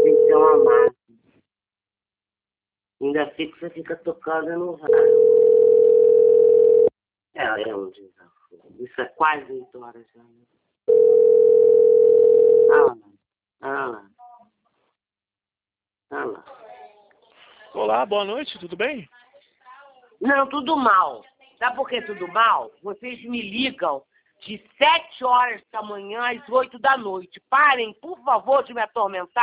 tem que ser uma máquina. Ainda fica, você fica tocando no rádio. É um desafio. Isso é quase 8 horas já. Ah lá. Olá, boa noite, tudo bem? Não, tudo mal. Sabe por que tudo mal? Vocês me ligam de 7 horas da manhã às 8 da noite. Parem, por favor, de me atormentar.